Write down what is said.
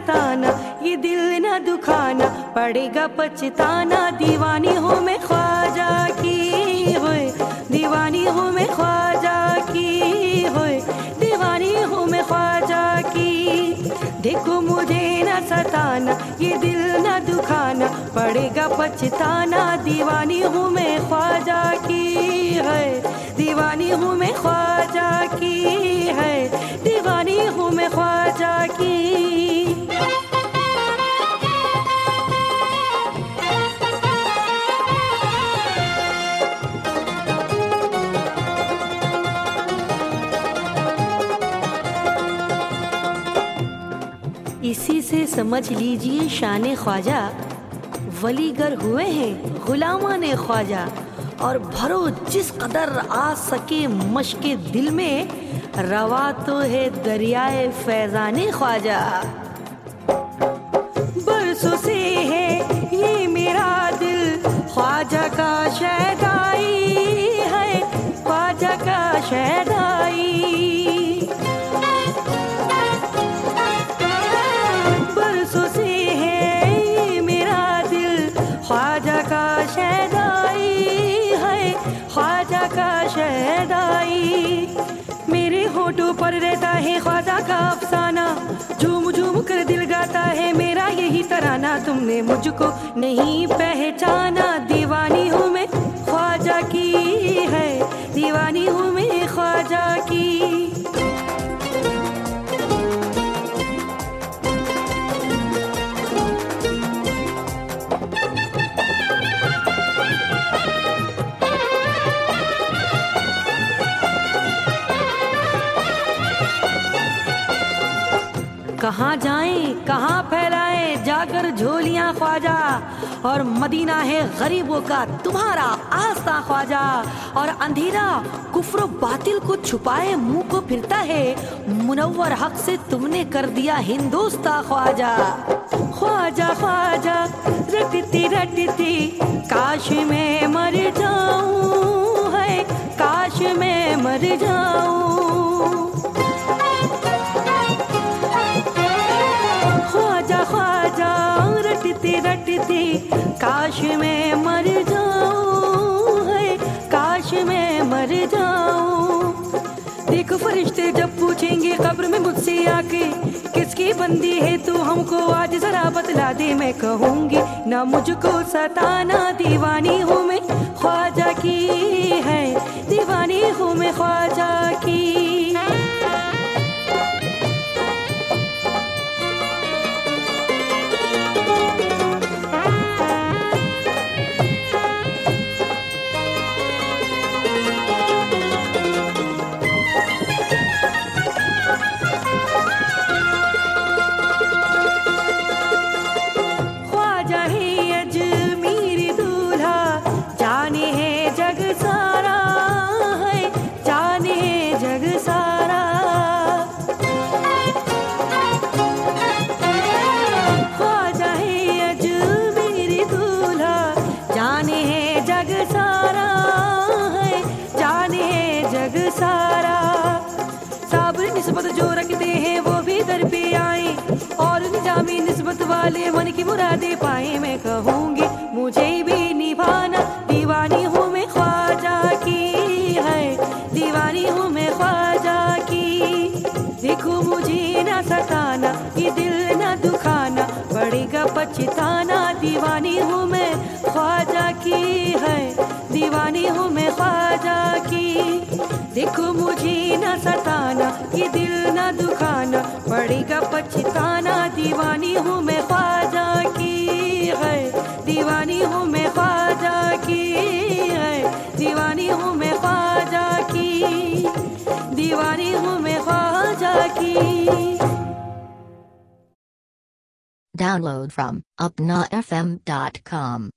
सताना, ये दिल न दुखाना, पड़ेगा पछताना। दीवानी हूँ मैं ख्वाजा की होए, दीवानी हूँ मैं ख्वाजा की होए, दीवानी हूँ मैं ख्वाजा की। देखो मुझे न सताना, ये दिल न दुखाना, पड़ेगा पछताना। दीवानी हूँ मैं ख्वाजा की है, दीवानी हूँ मैं ख्वाजा की है, दीवानी हूँ मैं ख्वाजा की। इसी से समझ लीजिए शान ख्वाजा, वलीगर हुए हैं गुलामाने ख्वाजा। और भरो जिस कदर आ सके मशके दिल में, रवा तो है दरियाए फैजाने ख्वाजा। बरसों से है ये मेरा दिल ख्वाजा का शहदाई है, ख्वाजा का शहदाई। बरसों से है ये मेरा दिल ख्वाजा का शहदाई है, ख्वाजा का शहदाई। मेरे होठों पर रहता है ख्वाजा का अफसाना, झूम झूम कर दिल गाता है मेरा यही तराना। तुमने मुझको नहीं पहचाना, दीवानी हूँ मैं ख्वाजा की है, दीवानी हूँ मैं ख्वाजा की। कहाँ जाएं कहाँ फैलाएं जाकर झोलियां ख्वाजा, और मदीना है गरीबों का तुम्हारा आस्था ख्वाजा। और अंधेरा कुफ्र बातिल को छुपाए मुंह को फिरता है, मुनव्वर हक से तुमने कर दिया हिंदोस्ता ख्वाजा। ख्वाजा ख्वाजा रटती रटती काश मैं मर जाऊं है, काश मैं मर जाऊं। ख्वाजा ख्वाजा रटती रटती काश मैं मर जाऊं है, काश मैं मर जाऊं। देखो फरिश्ते जब पूछेंगे कब्र में मुझसे आके, किसकी बंदी है तू हमको आज जरा बतला दे। मैं कहूंगी ना मुझको सताना, दीवानी हूँ मैं ख्वाजा की है, दीवानी हूँ मैं ख्वाजा की। निस्बत जो रखते हैं वो भी दर पे आए, और निजामी निस्बत वाले मन की मुरादे पाए। मैं कहूँगी मुझे भी निभाना, दीवानी हूँ मैं ख्वाजा की है, दीवानी हूँ मैं ख्वाजा की। देखो मुझे ना सताना, ये दिल ना दुखाना, पड़ेगा पछताना। दीवानी हूँ मैं ख्वाजा की है, दीवानी हूँ मैं ख्वाजा की। देखो मुझे ना सताना, ये दिल ना दुखाना, पड़ेगा पछताना। दीवानी हूँ मैं ख्वाजा की है, दीवानी हूँ मैं ख्वाजा की है, दीवानी हूँ मैं ख्वाजा की, दीवानी हूँ मैं ख्वाजा की। Download from upnafm.com